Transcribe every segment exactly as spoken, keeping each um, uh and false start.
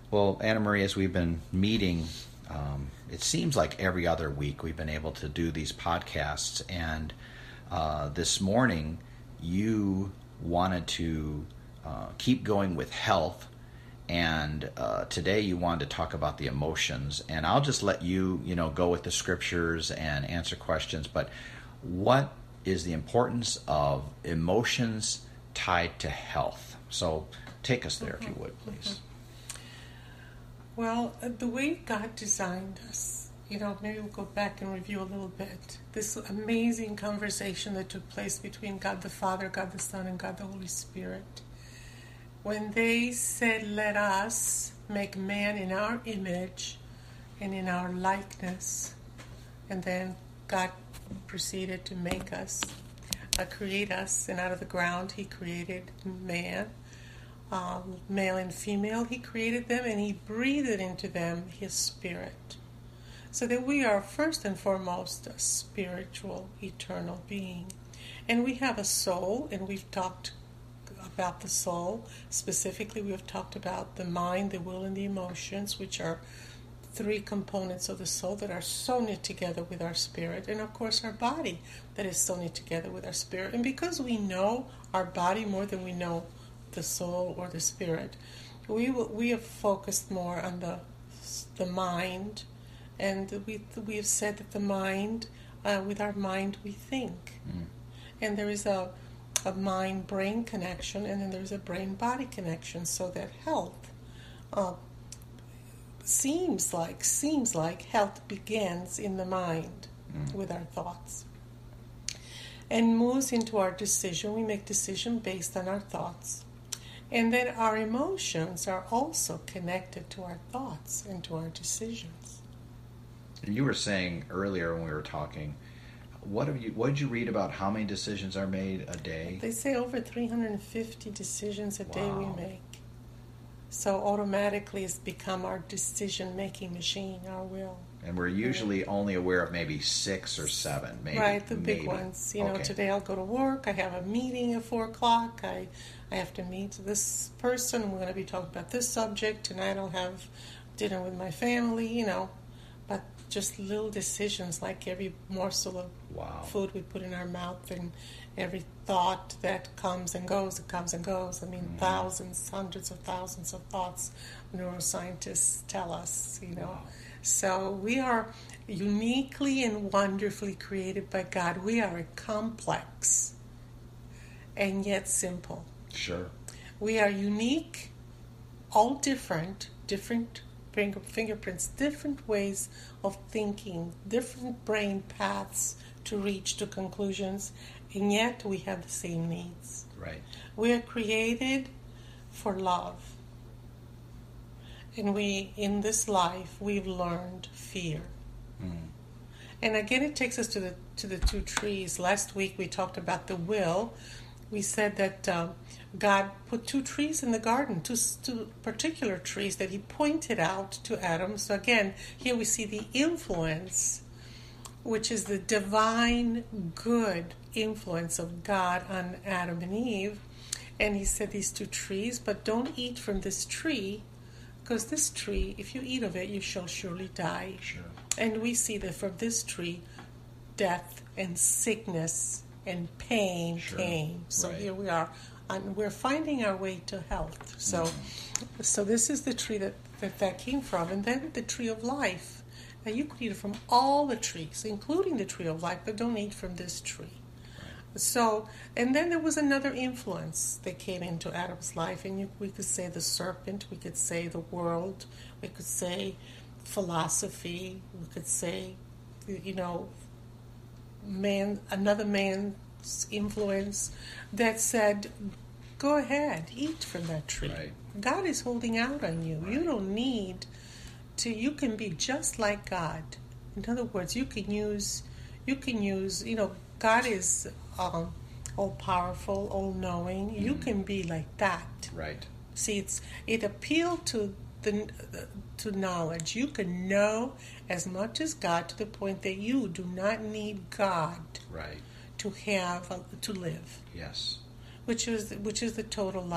Well, Anna Marie, as we've been meeting, um, it seems like every other week we've been able to do these podcasts. And uh, this morning, you wanted to uh, keep going with health. And uh, today you wanted to talk about the emotions. And I'll just let you, you know, go with the scriptures and answer questions. But what is the importance of emotions tied to health? So take us there, mm-hmm. if you would, please. Mm-hmm. Well, uh, the way God designed us, you know, maybe we'll go back and review a little bit. This amazing conversation that took place between God the Father, God the Son, and God the Holy Spirit. When they said, let us make man in our image and in our likeness, and then God proceeded to make us, uh, create us, and out of the ground he created man. Um, male and female, he created them, and he breathed into them his spirit. So that we are first and foremost a spiritual, eternal being. And we have a soul, and we've talked about the soul. Specifically, we have talked about the mind, the will, and the emotions, which are three components of the soul that are so knit together with our spirit. And of course, our body that is so knit together with our spirit. And because we know our body more than we know the soul or the spirit, we will, we have focused more on the the mind, and we we have said that the mind, uh, with our mind we think, mm. and there is a a mind-brain connection, and then there's a brain-body connection, so that health uh, seems like seems like health begins in the mind mm. with our thoughts, and moves into our decision. We make decision based on our thoughts. And then our emotions are also connected to our thoughts and to our decisions. And you were saying earlier when we were talking, what have you? What did you read about how many decisions are made a day? They say over three hundred fifty decisions a wow. day we make. So automatically it's become our decision-making machine, our will. And we're usually yeah. only aware of maybe six or seven, maybe. Right, the big maybe. ones. You know, okay. today I'll go to work, I have a meeting at four o'clock, I, I have to meet this person, we're going to be talking about this subject, tonight I'll have dinner with my family, you know. But just little decisions, like every morsel of wow. food we put in our mouth, and every thought that comes and goes, it comes and goes. I mean, mm. thousands, hundreds of thousands of thoughts, neuroscientists tell us, you know. Wow. So we are uniquely and wonderfully created by God. We are a complex and yet simple. Sure. We are unique, all different, different finger, fingerprints, different ways of thinking, different brain paths to reach to conclusions, and yet we have the same needs. Right. We are created for love. And we, in this life, we've learned fear. Mm. And again, it takes us to the to the two trees. Last week we talked about the will. We said that uh, God put two trees in the garden, two, two particular trees that he pointed out to Adam. So again, here we see the influence, which is the divine good influence of God on Adam and Eve. And he said these two trees, but don't eat from this tree, because this tree, if you eat of it, you shall surely die. Sure. And we see that from this tree, death and sickness and pain sure. came. So right. here we are, and we're finding our way to health. So, mm-hmm. so this is the tree that, that that came from. And then the tree of life. Now you could eat from all the trees, including the tree of life, but don't eat from this tree. So, and then there was another influence that came into Adam's life, and you, we could say the serpent, we could say the world, we could say philosophy, we could say, you know, man, another man's influence that said, go ahead, eat from that tree. Right. God is holding out on you. Right. You don't need to, you can be just like God. In other words, you can use, you can use, you know, God is um, all-powerful, all-knowing. Mm. You can be like that. Right. See, it's it appealed to the to knowledge. You can know as much as God to the point that you do not need God. Right. To have uh, to live. Yes. Which is which is the total lie.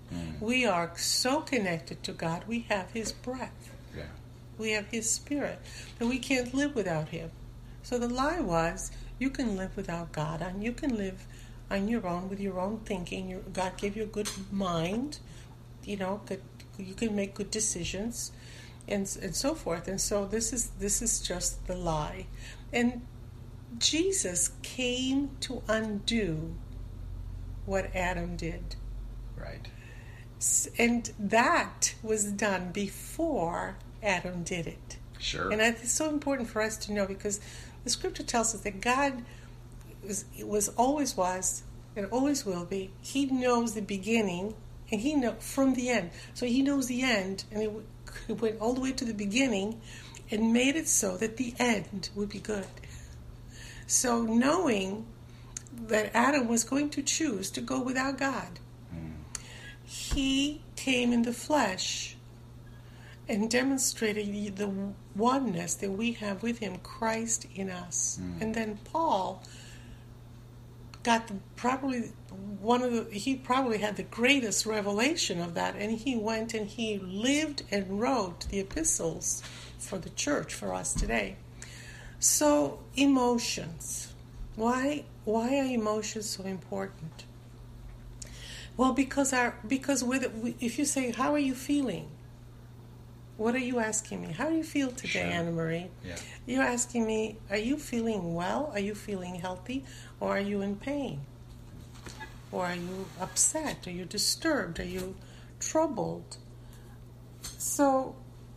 Mm. We are so connected to God, we have His breath. Yeah. We have His Spirit. But we can't live without Him. So the lie was, you can live without God, and you can live on your own with your own thinking. Your, God gave you a good mind, you know, that you can make good decisions, and and so forth. And so this is this is just the lie. And Jesus came to undo what Adam did. Right. And that was done before Adam did it. Sure. And it's so important for us to know, because the scripture tells us that God was, was always was and always will be. He knows the beginning and He knows from the end. So He knows the end, and it, it went all the way to the beginning and made it so that the end would be good. So knowing that Adam was going to choose to go without God, mm. He came in the flesh and demonstrated the oneness that we have with Him, Christ in us. Mm. And then Paul got the, probably one of the, he probably had the greatest revelation of that, and he went and he lived and wrote the epistles for the church, for us today. So, emotions. Why why are emotions so important? Well, because our because with if you say, how are you feeling? What are you asking me? How do you feel today, sure. Anna Marie? Yeah. You're asking me, are you feeling well? Are you feeling healthy? Or are you in pain? Or are you upset? Are you disturbed? Are you troubled? So,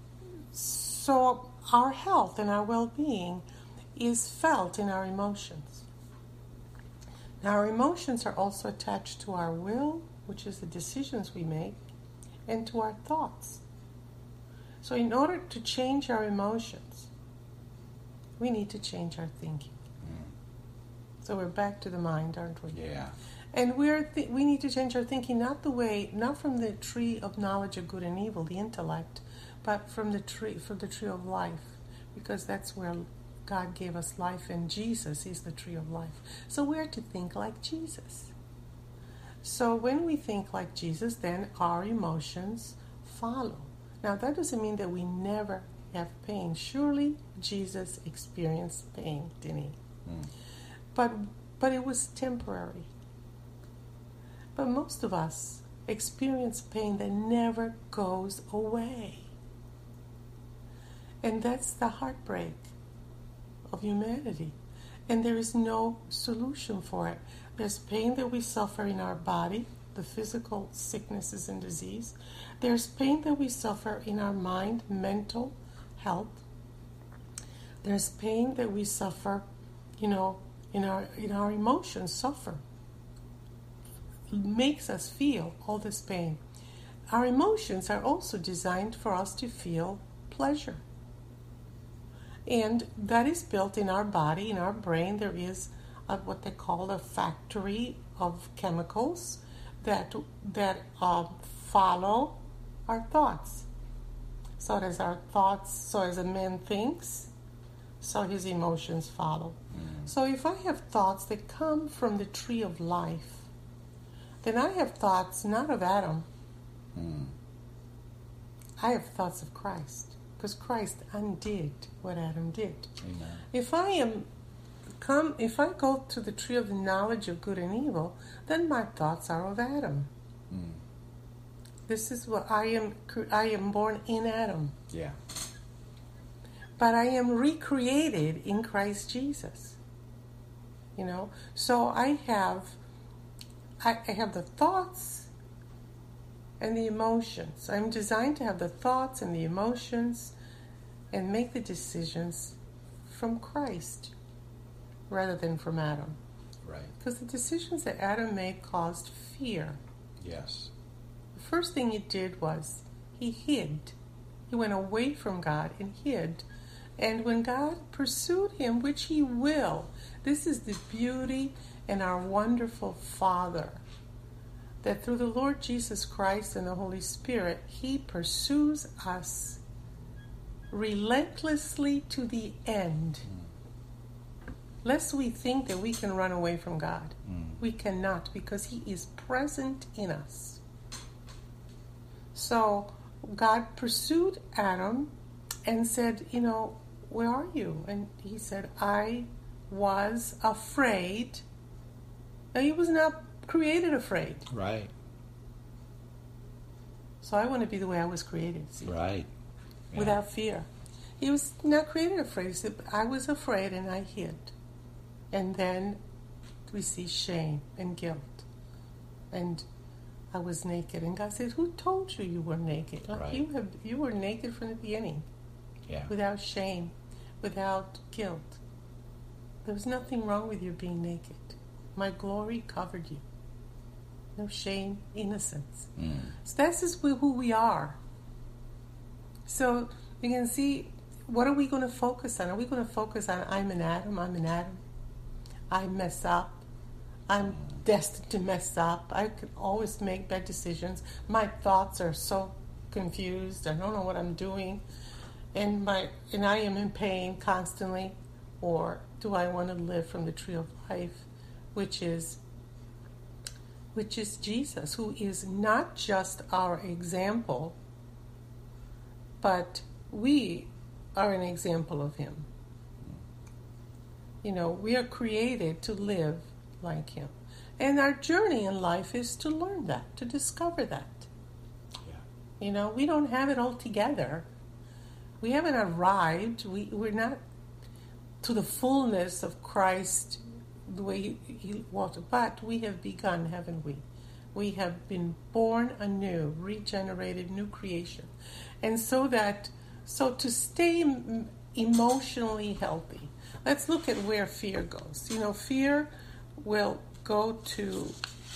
so our health and our well-being is felt in our emotions. Now, our emotions are also attached to our will, which is the decisions we make, and to our thoughts. So in order to change our emotions, we need to change our thinking. Mm. So we're back to the mind, aren't we? Yeah. And we're th- we need to change our thinking, not the way, not from the tree of knowledge of good and evil, the intellect, but from the tree, from the tree of life, because that's where God gave us life, and Jesus is the tree of life. So we're to think like Jesus. So when we think like Jesus, then our emotions follow. Now, that doesn't mean that we never have pain. Surely Jesus experienced pain, didn't He? Mm. But, but it was temporary. But most of us experience pain that never goes away. And that's the heartbreak of humanity. And there is no solution for it. There's pain that we suffer in our body, the physical sicknesses and disease. There's pain that we suffer in our mind, mental health. There's pain that we suffer, you know, in our in our emotions suffer. It makes us feel all this pain. Our emotions are also designed for us to feel pleasure. And that is built in our body, in our brain. There is a, what they call a factory of chemicals that that uh, follow our thoughts. So as our thoughts, so as a man thinks, so his emotions follow. Mm. So if I have thoughts that come from the tree of life, then I have thoughts not of Adam. Mm. I have thoughts of Christ, because Christ undid what Adam did. Amen. If I am come, if I go to the tree of the knowledge of good and evil, then my thoughts are of Adam. Mm. This is what I am. I am born in Adam. Yeah. But I am recreated in Christ Jesus. You know, so I have, I, I have the thoughts and the emotions. I'm designed to have the thoughts and the emotions and make the decisions from Christ rather than from Adam. Right. Because the decisions that Adam made caused fear. Yes. The first thing he did was he hid. He went away from God and hid. And when God pursued him, which He will, this is the beauty and our wonderful Father, that through the Lord Jesus Christ and the Holy Spirit, He pursues us relentlessly to the end. Mm. Lest we think that we can run away from God. Mm. We cannot, because He is present in us. So God pursued Adam and said, you know, where are you? And he said, I was afraid. Now, he was not created afraid. Right. So I want to be the way I was created. See? Right. Yeah. Without fear. He was not created afraid. He said, I was afraid and I hid. And then we see shame and guilt. And I was naked. And God said, who told you you were naked? Right. You have, you were naked from the beginning. Yeah. Without shame, without guilt. There was nothing wrong with you being naked. My glory covered you. No shame, innocence. Mm. So that's just who we are. So you can see, what are we going to focus on? Are we going to focus on, I'm an Adam, I'm an Adam. I mess up. I'm destined to mess up. I can always make bad decisions. My thoughts are so confused. I don't know what I'm doing. And my and I am in pain constantly. Or do I want to live from the tree of life, which is which is Jesus, who is not just our example, but we are an example of him. You know, we are created to live like him. And our journey in life is to learn that, to discover that. Yeah. You know, we don't have it all together. We haven't arrived. We, we're not to the fullness of Christ the way he, he walked. But we have begun, haven't we? We have been born anew, regenerated, new creation. And so that, so to stay m- emotionally healthy, let's look at where fear goes. You know, fear will go to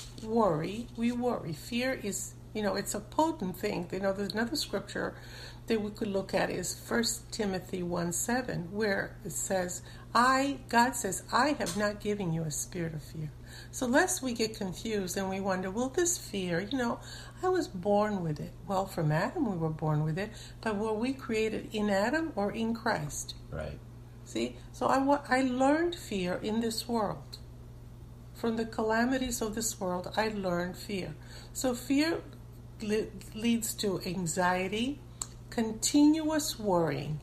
worry. We worry. Fear is, you know, it's a potent thing. You know, there's another scripture that we could look at is First Timothy one seven, where it says, I, God says, I have not given you a spirit of fear. So lest we get confused and we wonder, well, this fear, you know, I was born with it. Well, from Adam we were born with it, but were we created in Adam or in Christ? Right. See, so I, I learned fear in this world. From the calamities of this world, I learned fear. So fear le- leads to anxiety, continuous worrying,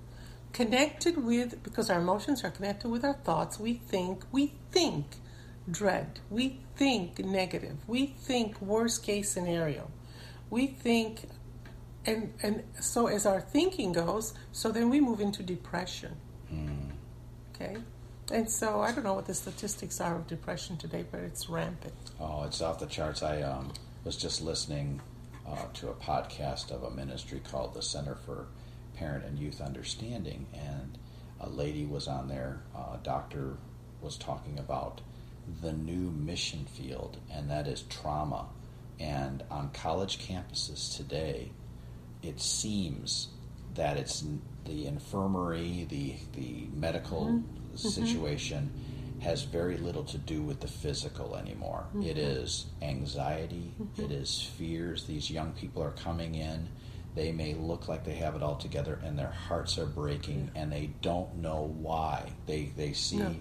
connected with, because our emotions are connected with our thoughts, we think, we think dread, we think negative, we think worst case scenario, we think, and, and so as our thinking goes, so then we move into depression. Mm. Okay? And so I don't know what the statistics are of depression today, but it's rampant. Oh, it's off the charts. I um, was just listening uh, to a podcast of a ministry called the Center for Parent and Youth Understanding, and a lady was on there, a doctor was talking about the new mission field, and that is trauma. And on college campuses today, it seems that it's the infirmary, the the medical mm-hmm. situation has very little to do with the physical anymore. Mm-hmm. It is anxiety, mm-hmm. it is fears. These young people are coming in. They may look like they have it all together, and their hearts are breaking, yeah. and they don't know why. They they see no.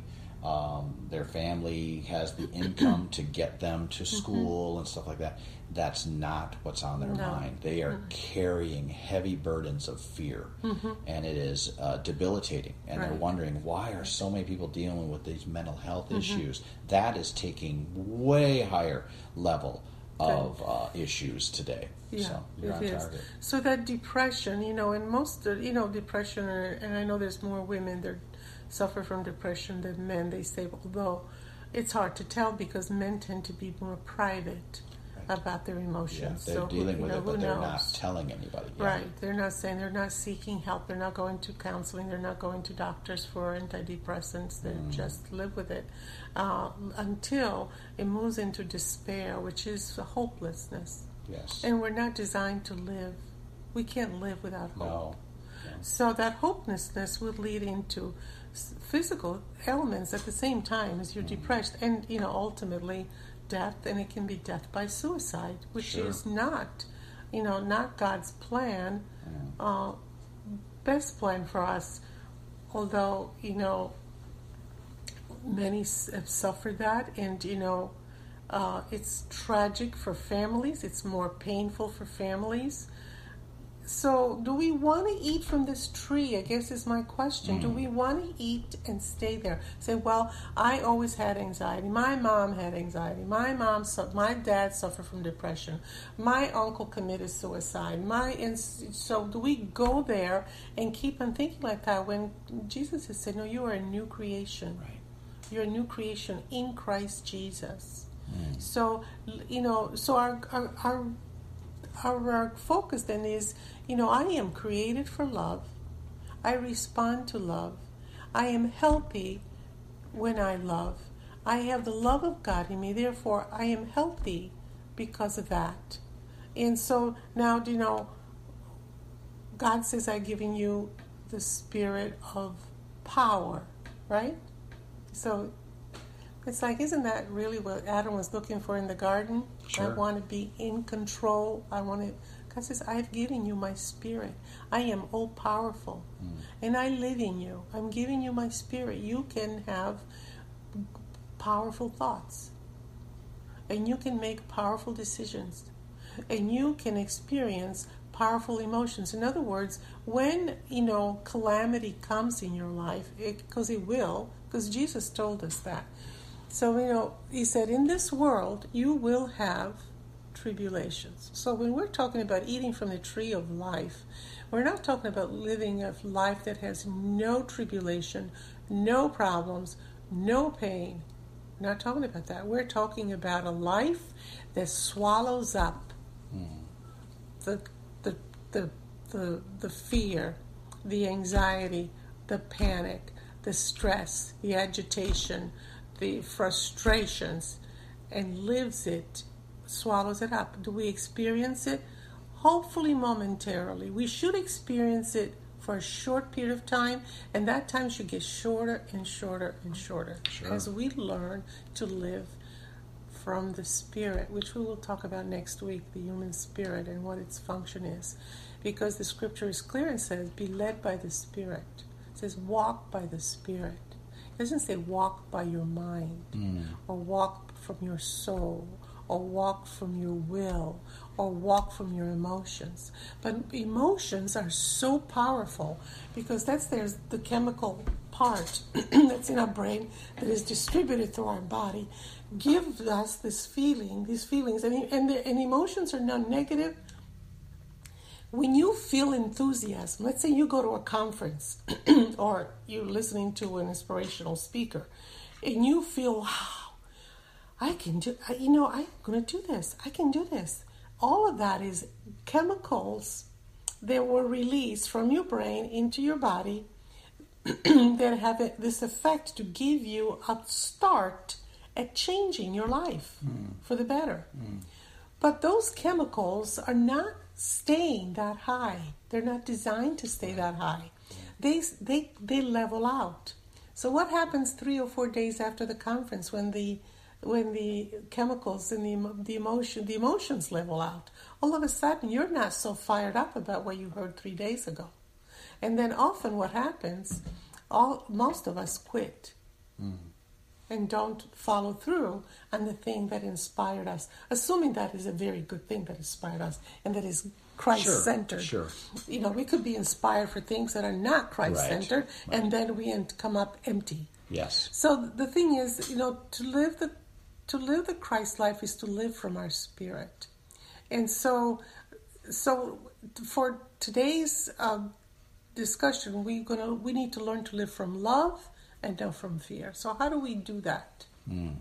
um, their family has the income to get them to school mm-hmm. and stuff like that. That's not what's on their no. mind. They are mm-hmm. carrying heavy burdens of fear, mm-hmm. and it is uh, debilitating. And right. they're wondering, why are so many people dealing with these mental health mm-hmm. issues? That is taking way higher level of uh, issues today. Yeah, so you're on it is. target. So that depression, you know, and most, you know, depression, are, and I know there's more women that suffer from depression than men, they say, although it's hard to tell because men tend to be more private right. about their emotions. Yeah, they're so dealing who, with know, it, but they're knows? not telling anybody. Yeah. Right, they're not saying, they're not seeking help, they're not going to counseling, they're not going to doctors for antidepressants, they mm. just live with it uh, until it moves into despair, which is hopelessness. Yes. And we're not designed to live, we can't live without hope. No. no. So that hopelessness would lead into physical ailments at the same time as you're mm. depressed, and, you know, ultimately death, and it can be death by suicide, which sure. is not, you know, not God's plan, mm. uh, best plan for us, although, you know, many have suffered that, and, you know, Uh, it's tragic for families. It's more painful for families. So do we want to eat from this tree? I guess is my question. Mm. Do we want to eat and stay there? Say, well, I always had anxiety. My mom had anxiety. My mom, my dad suffered from depression. My uncle committed suicide. My and so do we go there and keep on thinking like that when Jesus has said, no, you are a new creation. Right. You're a new creation in Christ Jesus. Mm. So, you know, so our our, our Our, our focus then is, you know, I am created for love. I respond to love. I am healthy when I love. I have the love of God in me. Therefore, I am healthy because of that. And so now, you know, God says, I've given you the spirit of power, right? So it's like, isn't that really what Adam was looking for in the garden? Sure. I want to be in control. I want to, God says, I've given you my spirit. I am all powerful. Mm. And I live in you. I'm giving you my spirit. You can have powerful thoughts. And you can make powerful decisions. And you can experience powerful emotions. In other words, when, you know, calamity comes in your life, because it, it will, because Jesus told us that. So, you know, he said, in this world, you will have tribulations. So when we're talking about eating from the tree of life, we're not talking about living a life that has no tribulation, no problems, no pain. We're not talking about that. We're talking about a life that swallows up mm. the, the, the, the, the fear, the anxiety, the panic, the stress, the agitation, the frustrations, and lives it, swallows it up. Do we experience it? Hopefully momentarily. We should experience it for a short period of time, and that time should get shorter and shorter and shorter sure. as we learn to live from the Spirit, which we will talk about next week, the human spirit and what its function is. Because the scripture is clear and says, be led by the Spirit. It says, walk by the Spirit. It doesn't say walk by your mind mm. or walk from your soul or walk from your will or walk from your emotions. But emotions are so powerful because that's there's the chemical part that's in our brain that is distributed through our body, gives us this feeling, these feelings, and, and, the, and emotions are not negative. When you feel enthusiasm, let's say you go to a conference or you're listening to an inspirational speaker and you feel, wow, I can do, you know, I'm going to do this. I can do this. All of that is chemicals that were released from your brain into your body that have this effect to give you a start at changing your life mm. for the better. Mm. But those chemicals are not staying that high. They're not designed to stay that high. They they they level out. So what happens three or four days after the conference when the when the chemicals and the the emotion the emotions level out? All of a sudden you're not so fired up about what you heard three days ago. And then often what happens, all most of us quit. Mm. And don't follow through on the thing that inspired us, assuming that is a very good thing that inspired us and that is Christ-centered. Sure, sure. You know, we could be inspired for things that are not Christ-centered, right, right. and then we come up empty. Yes. So the thing is, you know, to live the to live the Christ life is to live from our spirit, and so so for today's uh, discussion, we gonna we need to learn to live from love and not from fear. So how do we do that? Mm.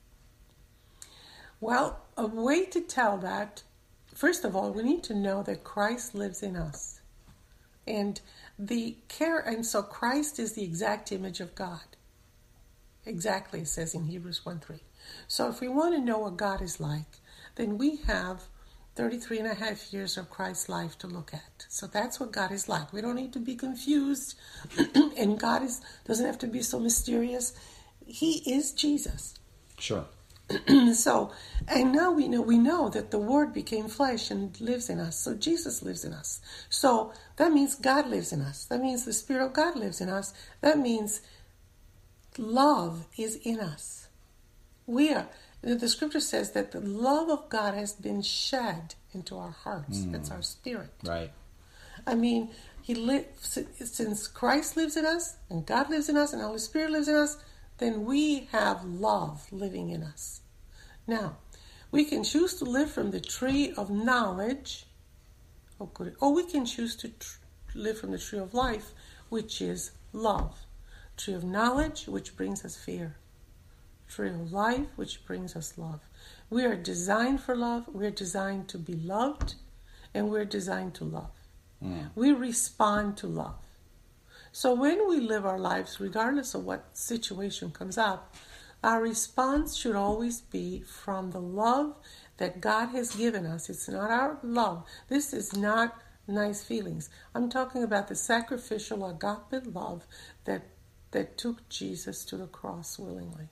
Well, a way to tell that, first of all, we need to know that Christ lives in us. And the care, and so Christ is the exact image of God. Exactly, it says in Hebrews one three. So if we want to know what God is like, then we have thirty-three and a half years of Christ's life to look at. So that's what God is like. We don't need to be confused. And God is doesn't have to be so mysterious. He is Jesus. Sure. So, and now we know we know that the Word became flesh and lives in us. So Jesus lives in us. So that means God lives in us. That means the Spirit of God lives in us. That means love is in us. We are, The scripture says that the love of God has been shed into our hearts. Mm. That's our spirit. Right. I mean, he lives, since Christ lives in us, and God lives in us, and the Holy Spirit lives in us, then we have love living in us. Now, we can choose to live from the tree of knowledge, or, good, or we can choose to tr- live from the tree of life, which is love. Tree of knowledge, which brings us fear. Tree of life, which brings us love. We are designed for love. We're designed to be loved, and we're designed to love. Mm. We respond to love. So when we live our lives, regardless of what situation comes up, our response should always be from the love that God has given us. It's not our love. This is not nice feelings. I'm talking about the sacrificial agape love that that took Jesus to the cross willingly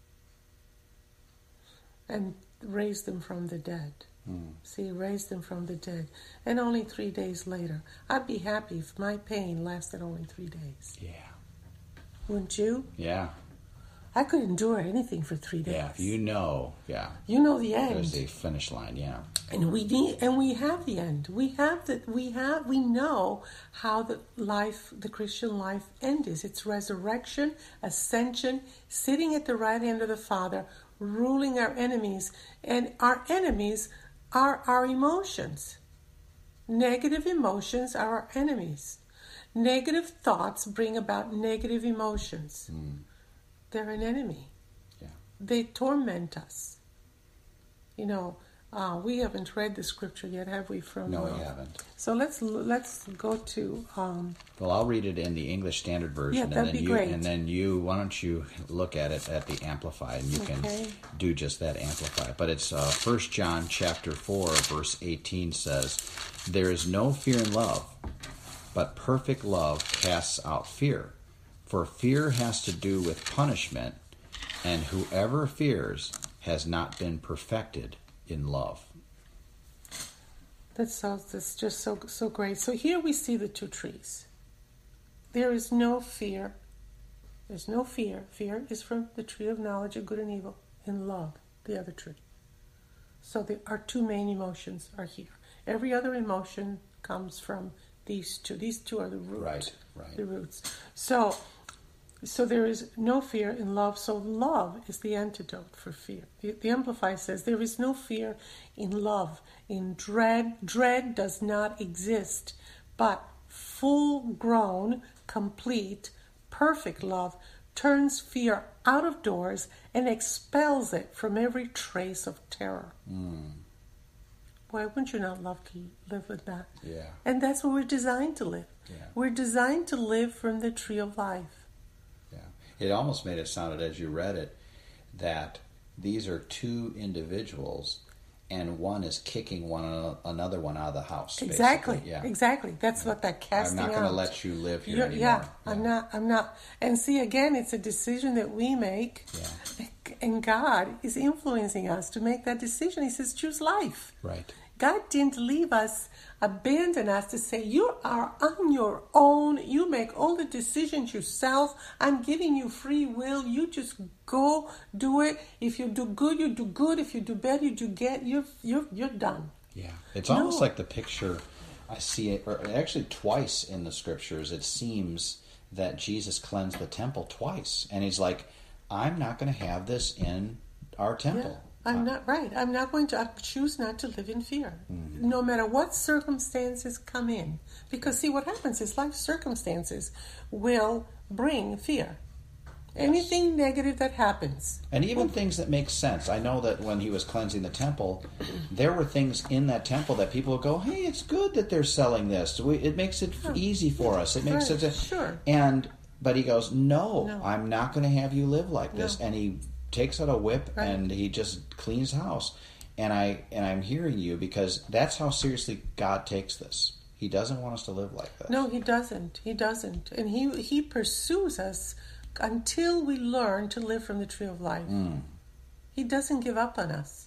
and raised him from the dead. Mm. See, raised him from the dead. And only three days later. I'd be happy if my pain lasted only three days. Yeah. Wouldn't you? Yeah. I could endure anything for three days. Yeah, you know, yeah. You know the end. There's the finish line, yeah. And we need, and we have the end. We have that. We have. We know how the life, the Christian life, end is. It's resurrection, ascension, sitting at the right hand of the Father, ruling our enemies, and our enemies are our emotions. Negative emotions are our enemies. Negative thoughts bring about negative emotions. Mm. They're an enemy. Yeah. They torment us. You know, uh, we haven't read the scripture yet, have we? From no, uh, we haven't. So let's let's go to. Um, well, I'll read it in the English Standard Version, yeah, and that'd then be you great. and then you. Why don't you look at it at the Amplified, and you okay. can do just that, Amplified. But it's uh, First John chapter four, verse eighteen says, "There is no fear in love, but perfect love casts out fear. For fear has to do with punishment, and whoever fears has not been perfected in love." That sounds that's just so so great. So here we see the two trees. There is no fear. There's no fear. Fear is from the tree of knowledge of good and evil, and love, the other tree. So the, our two main emotions are here. Every other emotion comes from these two. These two are the root. Right, right. The roots. So So there is no fear in love. So love is the antidote for fear. The, the Amplified says there is no fear in love. In dread, dread does not exist. But full-grown, complete, perfect love turns fear out of doors and expels it from every trace of terror. Mm. Why wouldn't you not love to live with that? Yeah. And that's what we're designed to live. Yeah. We're designed to live from the tree of life. It almost made it sound, as you read it, that these are two individuals and one is kicking one another one out of the house. Exactly. Basically. Yeah. Exactly. That's yeah. what that casting out. I'm not going to let you live here You're, anymore. Yeah, yeah, I'm not. I'm not. And see, again, it's a decision that we make. Yeah. And God is influencing us to make that decision. He says, choose life. Right. God didn't leave us, abandon us to say, you are on your own. You make all the decisions yourself. I'm giving you free will. You just go do it. If you do good, you do good. If you do bad, you do get. You're you're you're done. Yeah, it's no. almost like the picture. I see it, or actually twice in the scriptures. It seems that Jesus cleansed the temple twice, and he's like, "I'm not going to have this in our temple." Yeah. I'm not right. I'm not going to I choose not to live in fear, mm-hmm. no matter what circumstances come in. Because see, what happens is life circumstances will bring fear. Yes. Anything negative that happens. And even well, things that make sense. I know that when he was cleansing the temple, there were things in that temple that people would go, hey, it's good that they're selling this. We, it makes it oh, easy for us. It makes right, it... Sure. And, but he goes, no, no. I'm not going to have you live like this. No. And he takes out a whip right. and he just cleans house. And I and I'm hearing you because that's how seriously God takes this. He doesn't want us to live like this. No, he doesn't. He doesn't. And he he pursues us until we learn to live from the tree of life. Mm. He doesn't give up on us.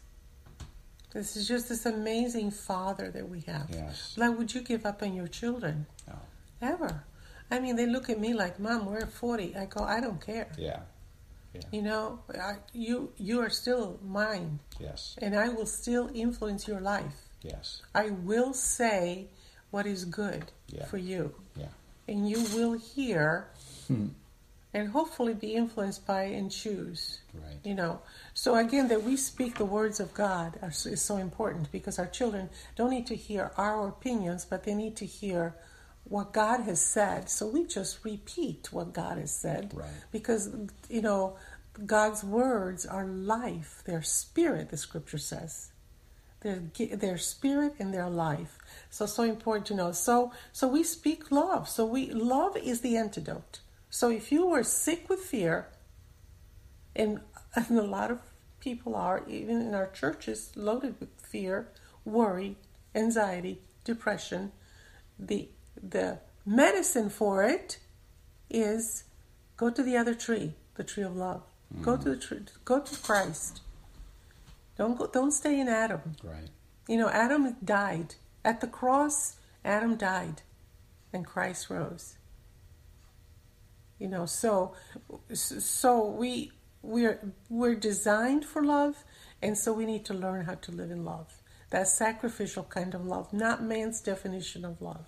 This is just this amazing Father that we have. Yes. Like, would you give up on your children? No. Ever. I mean, they look at me like, Mom, we're forty. I go, I don't care. Yeah. Yeah. You know, I, you you are still mine. Yes. And I will still influence your life. Yes. I will say what is good yeah. for you. Yeah. And you will hear hmm. and hopefully be influenced by and choose. Right. You know. So again, that we speak the words of God are, is so important, because our children don't need to hear our opinions, but they need to hear what God has said. So we just repeat what God has said. Right. Because, you know, God's words are life. They're spirit, the scripture says. They're, they're spirit and their life. So, so important to know. So, so we speak love. So we, love is the antidote. So if you were sick with fear, and, and a lot of people are, even in our churches, loaded with fear, worry, anxiety, depression, the the medicine for it is go to the other tree, the tree of love. Mm. Go to the tree, go to Christ. Don't go, don't stay in Adam. Right. You know, Adam died at the cross. Adam died, and Christ rose. You know, so so we we're we're designed for love, and so we need to learn how to live in love. That sacrificial kind of love, not man's definition of love.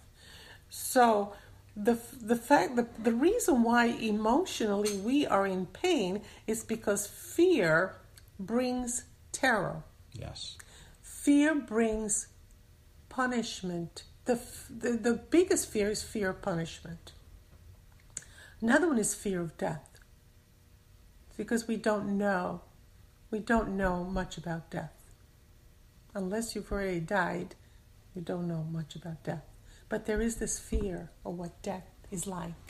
So the the fact the, the reason why emotionally we are in pain is because fear brings terror. Yes. Fear brings punishment. The, the the biggest fear is fear of punishment. Another one is fear of death. Because we don't know. We don't know much about death. Unless you've already died, you don't know much about death. But there is this fear of what death is like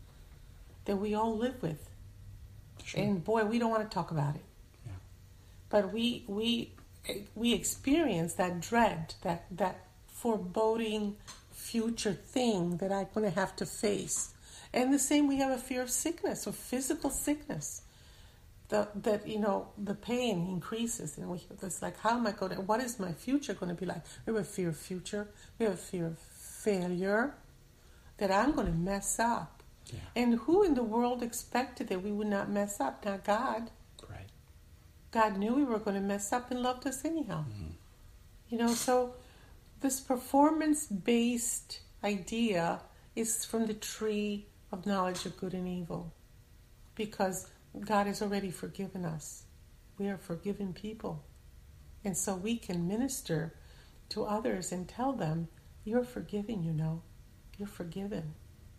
that we all live with. Sure. And boy, we don't want to talk about it. Yeah. But we we we experience that dread, that that foreboding future thing that I'm going to have to face. And the same, we have a fear of sickness, of physical sickness. The, that, you know, the pain increases. And we, it's like, how am I going to, what is my future going to be like? We have a fear of future. We have a fear of failure, that I'm going to mess up. Yeah. And who in the world expected that we would not mess up? Not God. Right. God knew we were going to mess up and loved us anyhow. Mm-hmm. You know, so this performance-based idea is from the tree of knowledge of good and evil, because God has already forgiven us. We are forgiven people. And so we can minister to others and tell them, you're forgiven, you know. You're forgiven.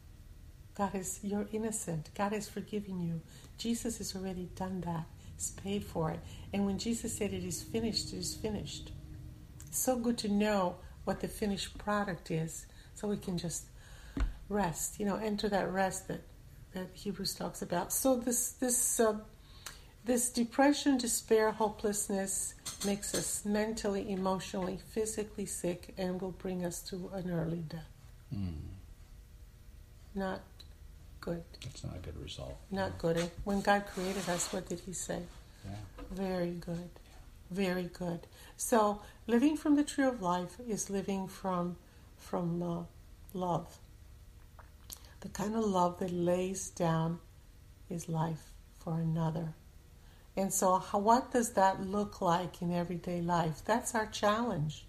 God is, you're innocent. God has forgiven you. Jesus has already done that. He's paid for it. And when Jesus said it is finished, it is finished. It's so good to know what the finished product is, so we can just rest, you know, enter that rest that, that Hebrews talks about. So this this uh, this depression, despair, hopelessness makes us mentally, emotionally, physically sick, and will bring us to an early death. Mm. Not good. It's not a good result. Not yeah. good. When God created us, what did He say? Yeah. Very good. Very good. So living from the tree of life is living from from uh, love. The kind of love that lays down his life for another. And so how, what does that look like in everyday life? That's our challenge.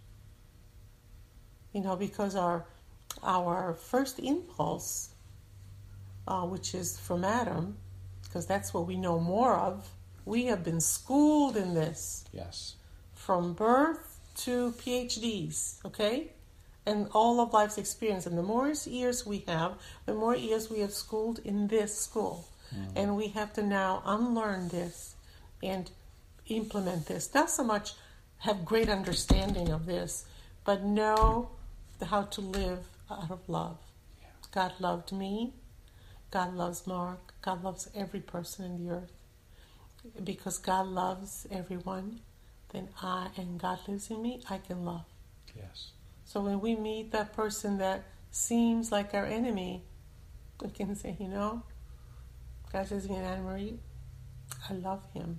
You know, because our our first impulse, uh, which is from Adam, because that's what we know more of, we have been schooled in this. Yes. From birth to P H Ds, okay? And all of life's experience. And the more years we have, the more years we have schooled in this school. Mm-hmm. And we have to now unlearn this and implement this. Not so much have great understanding of this, but know how to live out of love. Yeah. God loved me. God loves Mark. God loves every person in the earth. Because God loves everyone, then I, and God lives in me, I can love. Yes. So when we meet that person that seems like our enemy, we can say, you know, God says to me, Anna Marie, I love him.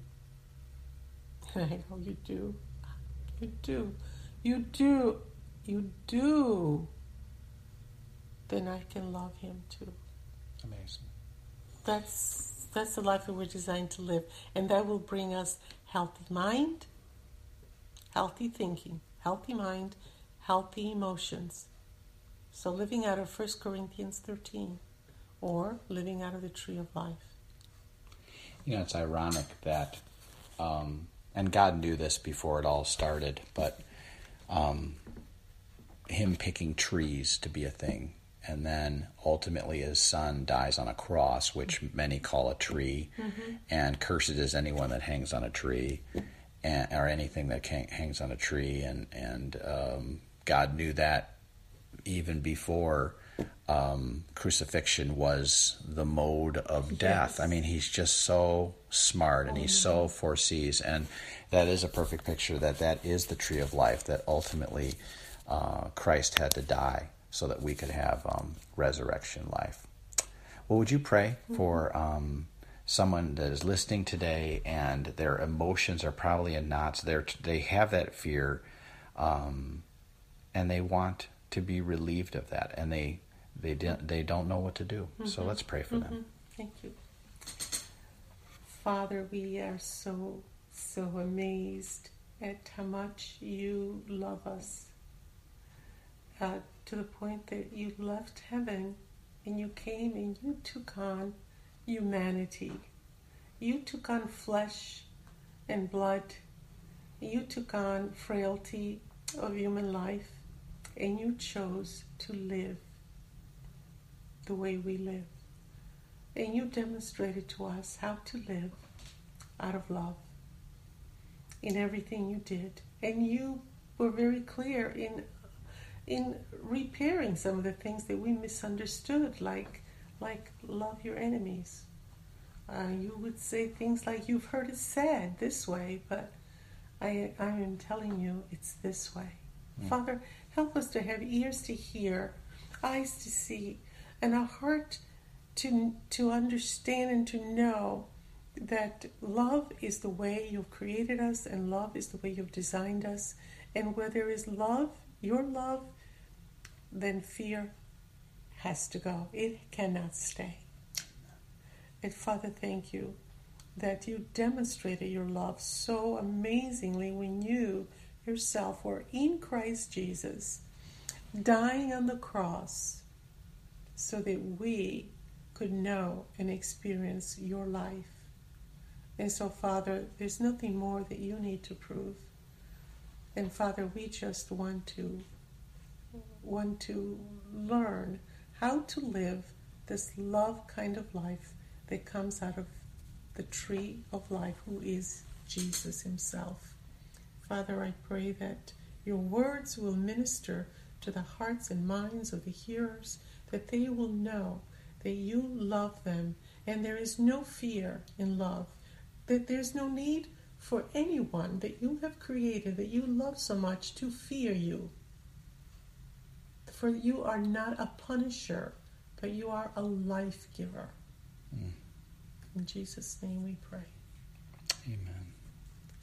And I go, you do. You do. You do. You do. Then I can love him too. Amazing. That's That's the life that we're designed to live. And that will bring us healthy mind, healthy thinking, healthy mind, healthy emotions. So living out of First Corinthians thirteen, or living out of the tree of life. You know, it's ironic that, um, and God knew this before it all started, but um, him picking trees to be a thing, and then ultimately his son dies on a cross, which many call a tree, mm-hmm. and cursed is anyone that hangs on a tree, and, or anything that can, hangs on a tree, and, and um, God knew that even before um, crucifixion was the mode of death. Yes. I mean, he's just so smart, and oh, he so foresees, and that is a perfect picture that that is the tree of life, that ultimately uh, Christ had to die so that we could have um, resurrection life. Well, would you pray mm-hmm. for um, someone that is listening today and their emotions are probably in knots? They're, they have that fear, um, and they want to be relieved of that, and they they don't they don't know what to do. Mm-hmm. So let's pray for mm-hmm. them. Thank you, Father. We are so so amazed at how much you love us, uh, to the point that you left heaven and you came and you took on humanity. You took on flesh and blood. You took on frailty of human life. And you chose to live the way we live. And you demonstrated to us how to live out of love in everything you did. And you were very clear in in repairing some of the things that we misunderstood, like like love your enemies. Uh, you would say things like, you've heard it said this way, but I, I am telling you it's this way. Mm. Father, help us to have ears to hear, eyes to see, and a heart to to understand and to know that love is the way you've created us, and love is the way you've designed us. And where there is love, your love, then fear has to go. It cannot stay. And Father, thank you that you demonstrated your love so amazingly when you yourself were in Christ Jesus, dying on the cross so that we could know and experience your life. And so, Father, there's nothing more that you need to prove. And Father, we just want to want to learn how to live this love kind of life that comes out of the tree of life, who is Jesus himself. Father, I pray that your words will minister to the hearts and minds of the hearers, that they will know that you love them, and there is no fear in love, that there's no need for anyone that you have created, that you love so much, to fear you. For you are not a punisher, but you are a life giver. Mm. In Jesus' name we pray. Amen.